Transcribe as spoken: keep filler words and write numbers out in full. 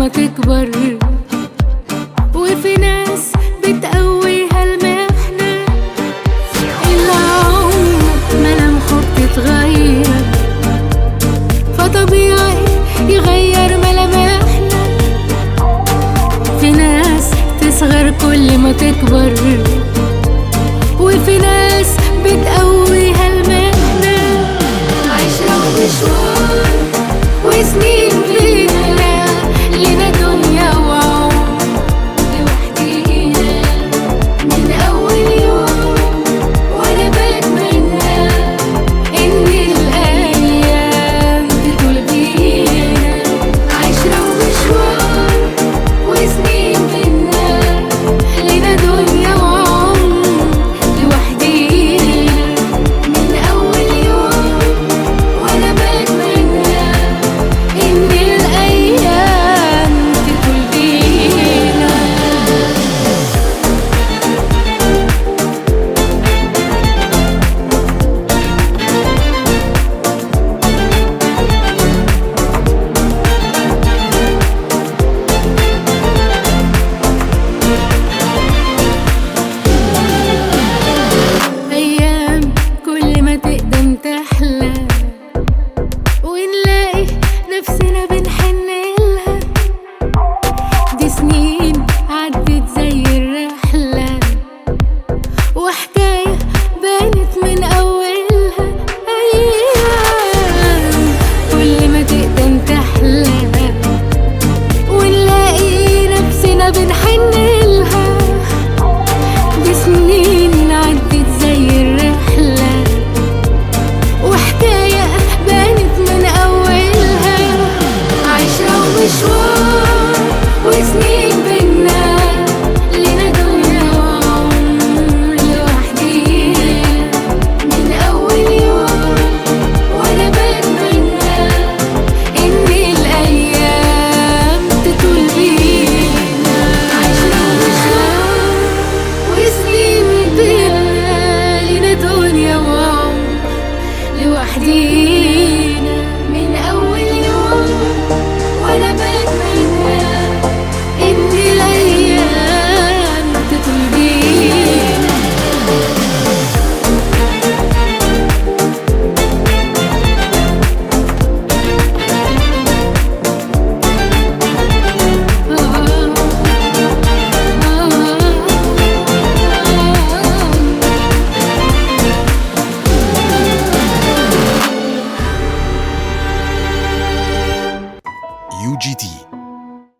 ما تكبر، وفي ناس بتقويها المحنة. العمر ملامحه بتتغير، فطبيعي يغير ملامحنا. في ناس تصغر كل ما تكبر، وفي ناس بتقويها المحنة. عشرة ومشوار وسنين بينا، لنا دنيا وعمر لوحدينا. من أول يوم وأنا بتمنى إن الأيام تطول بينا. عشرة ومشوار وسنين بينا، لنا دنيا وعمر لوحدينا. من أول يوم وأنا بتمنى إن الأيام تطول بينا. أيام كل ما تقدم تحلى، ونلاقي نفسنا بنحن لها. دي سنين عدت زي الرحلة، وحكاية بانت من أولها. أيام كل ما تقدم تحلى، ونلاقي نفسنا بنحن لها. دي سنين عدت زي الرحلة، وحكاية بانت من أولها. عشرة ومشوار وسنين بينا، لنا دنيا وعمر لوحدينا. من أول يوم وأنا بتمنى إن الأيام تطول بينا. عشرة ومشوار وسنين بينا، لنا دنيا وعمر لوحدينا. من أول يوم وأنا بتمنى إن الأيام تطول بينا. يو جي تي